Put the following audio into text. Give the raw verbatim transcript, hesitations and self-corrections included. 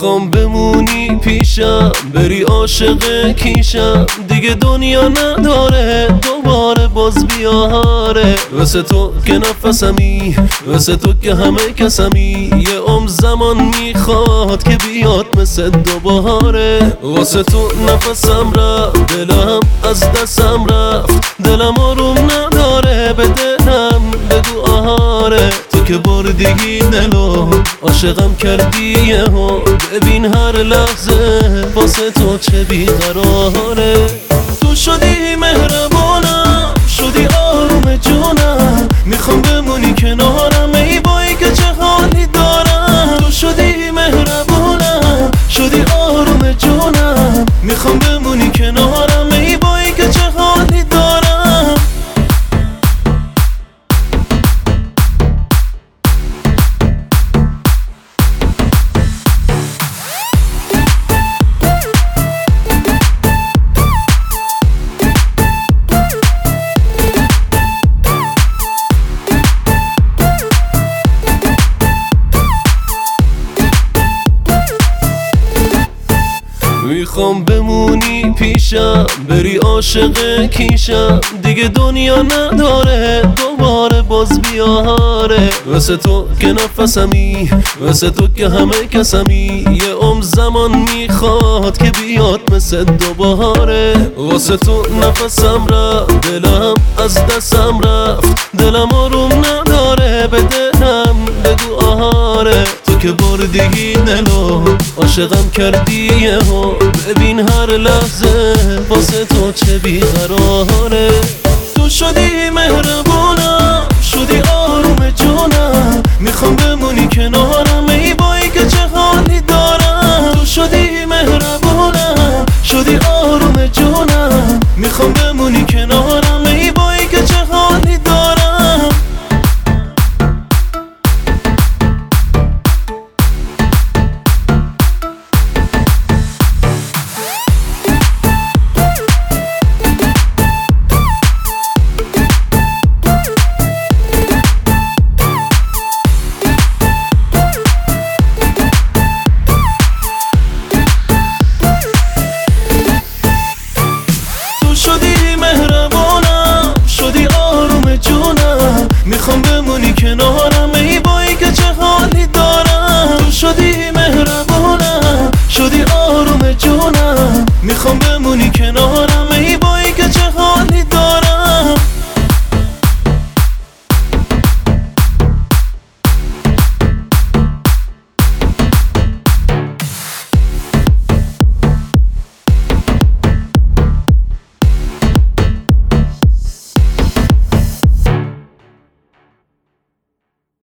میخوام بمونی پیشم، بری عاشق کیشم، دیگه دنیا نداره دوباره باز بیاره. واسه تو که نفسمی، واسه تو که همه کسمی، یه عمر زمان میخواد که بیاد مثل دوباره. واسه تو نفسم رفت، دلم از دستم رفت، دلم آروم نداره، به دلم بگو آهاره. تو که بردی دلو عاشقم کردی یهو، ببین هر لحظه واسه تو چه بیقراره. تو شدی مهربانم، شدی آروم جونم، میخوام بمونی کنارم ای بایی که چه حالی دارم. تو شدی مهربانم، شدی آروم جونم، میخوام بمونی کنارم ای بایی که چه حالی دارم. میخوام بمونی پیشم، بری عاشق کیشم، دیگه دنیا نداره دوباره باز بیاره. واسه تو که نفسمی، واسه تو که همه کسمی، یه عمر زمان میخواد که بیاد مثل دوباره. واسه تو نفسم رفت، دلم از دستم رفت، دلم آروم نداره، به دلم بگو آهاره. تو که بردی دلو عاشقم کردی یهو، ببین هر لحظه واسه تو چه بیقراره. تو شدی مهربانم،